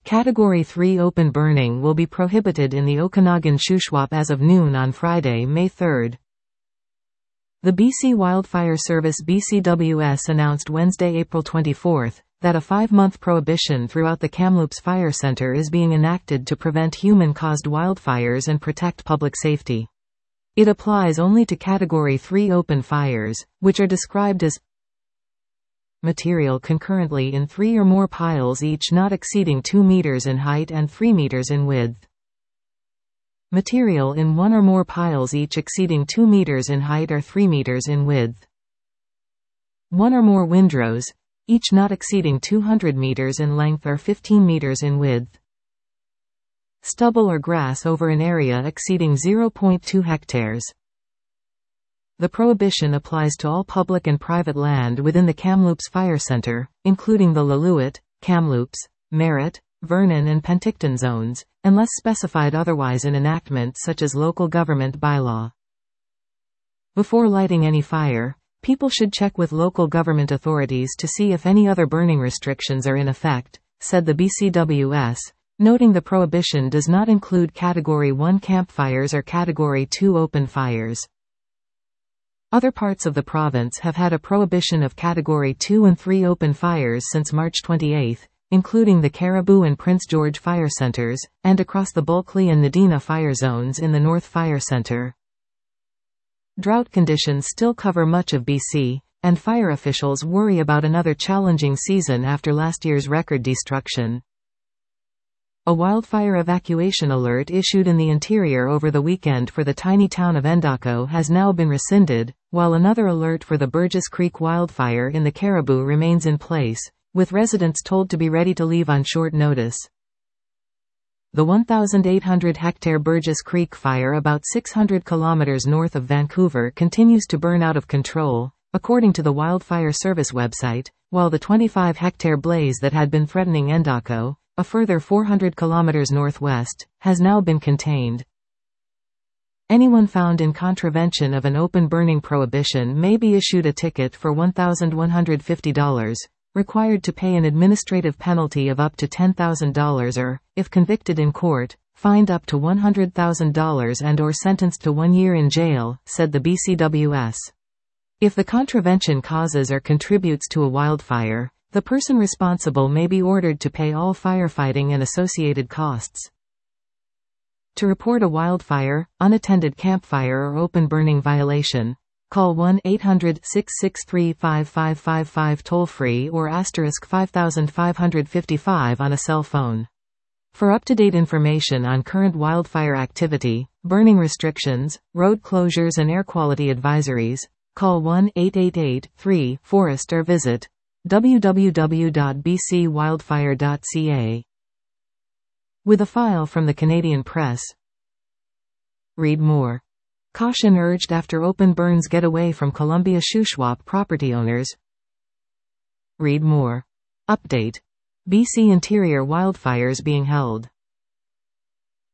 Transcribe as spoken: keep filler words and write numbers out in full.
Category three open burning will be prohibited in the Okanagan Shuswap as of noon on Friday, May third. The B C Wildfire Service B C W S announced Wednesday, April twenty-fourth, that a five-month prohibition throughout the Kamloops Fire Centre is being enacted to prevent human-caused wildfires and protect public safety. It applies only to Category three open fires, which are described as material concurrently in three or more piles each not exceeding two meters in height and three meters in width. Material in one or more piles each exceeding two meters in height or three meters in width. One or more windrows, each not exceeding two hundred meters in length or fifteen meters in width. Stubble or grass over an area exceeding zero point two hectares. The prohibition applies to all public and private land within the Kamloops Fire Centre, including the Lillooet, Kamloops, Merritt, Vernon and Penticton zones, unless specified otherwise in enactments such as local government bylaw. Before lighting any fire, people should check with local government authorities to see if any other burning restrictions are in effect, said the B C W S, noting the prohibition does not include Category one campfires or Category two open fires. Other parts of the province have had a prohibition of Category two and three open fires since March twenty-eighth, including the Caribou and Prince George Fire Centres, and across the Bulkley and Nadina fire zones in the North Fire Centre. Drought conditions still cover much of B C, and fire officials worry about another challenging season after last year's record destruction. A wildfire evacuation alert issued in the interior over the weekend for the tiny town of Endako has now been rescinded, while another alert for the Burgess Creek wildfire in the Caribou remains in place, with residents told to be ready to leave on short notice. The one thousand eight hundred hectare Burgess Creek fire about six hundred kilometers north of Vancouver continues to burn out of control, according to the Wildfire Service website, while the twenty-five hectare blaze that had been threatening Endako, a further four hundred kilometers northwest, has now been contained. Anyone found in contravention of an open burning prohibition may be issued a ticket for one thousand one hundred fifty dollars, required to pay an administrative penalty of up to ten thousand dollars or, if convicted in court, fined up to one hundred thousand dollars and or sentenced to one year in jail, said the B C W S. If the contravention causes or contributes to a wildfire, the person responsible may be ordered to pay all firefighting and associated costs. To report a wildfire, unattended campfire or open burning violation, call one eight hundred, six six three, five five five five toll-free or asterisk five five five five on a cell phone. For up-to-date information on current wildfire activity, burning restrictions, road closures and air quality advisories, call one eight eight eight, three, forest or visit w w w dot b c wildfire dot c a. With a file from the Canadian Press. Read more. Caution urged after open burns get away from Columbia Shuswap property owners. Read more. Update. B C interior wildfires being held.